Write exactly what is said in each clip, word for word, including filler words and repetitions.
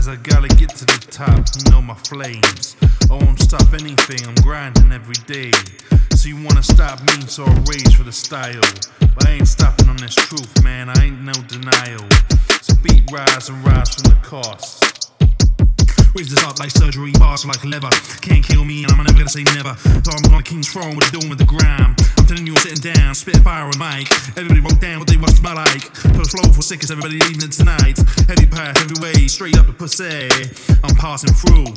As I gotta get to the top, you know my flames. I won't stop anything, I'm grinding every day. So you wanna stop me, so I rage for the style. But I ain't stopping on this truth, man, I ain't no denial. So beat rise and rise from the cost. Raise this up like surgery, bars like leather. Can't kill me and I'm never gonna say never. So I'm on the king's throne, what you doing with the grime? I'm telling you I'm sitting down, spitting fire on mic. Everybody wrote down what they must smell like. Put a flow for sickest, everybody leaving it tonight. Heavy path, heavy way, straight up the pussy. I'm passing through.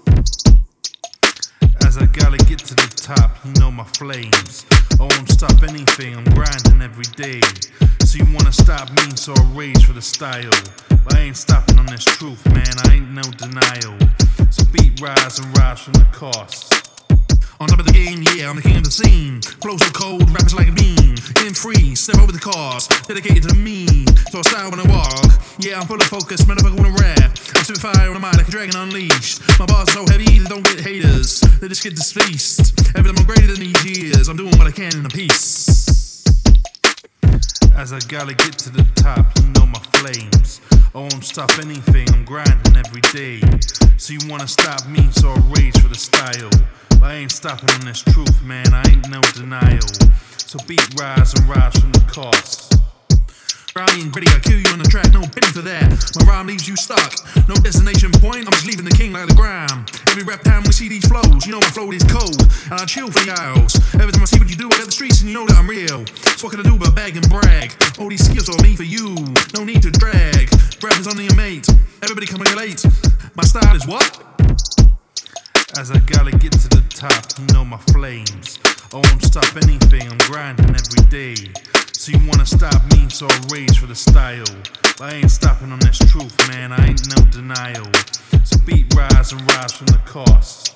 As I gotta get to the top, you know my flames. I won't stop anything, I'm grinding every day. So you wanna stop me, so I rage for the style. But I ain't stopping on this truth, man, I ain't no denial. So beat rise and rise from the cost. On top of the game, yeah, I'm the king of the scene. Flow so cold, rappers like a beam. In free, step over the cars, dedicated to me. So I style when I walk. Yeah, I'm full of focus, motherfucker wanna rap. I'm spitting fire on the mind like a dragon unleashed. My bars are so heavy, they don't get haters. They just get displaced. Every time I'm greater than these years, I'm doing what I can in a piece. As I gotta get to the top, you know my flames. I won't stop anything, I'm grinding every day. So you wanna stop me, so I rage for the style. But I ain't stopping on this truth, man, I ain't no denial. So beat rise and rise from the cost. Rowdy and gritty, I kill you on the track, no pity for that. My rhyme leaves you stuck, no destination point, I'm just leaving the king like the grime. Every rap time we see these flows, you know my flow is cold, and I chill for the aisles. Every time I see what you do, I got the streets and you know that I'm real. So what can I do but bag and brag? All these skills are me for you, no need to drag. Rappers only a mate, everybody can relate. My style is what? As I gotta get to the top, you know my flames. I won't stop anything, I'm grinding every day. So you wanna stop me, so I rage for the style. But I ain't stopping on this truth, man, I ain't no denial. So beat rise and rise from the cost.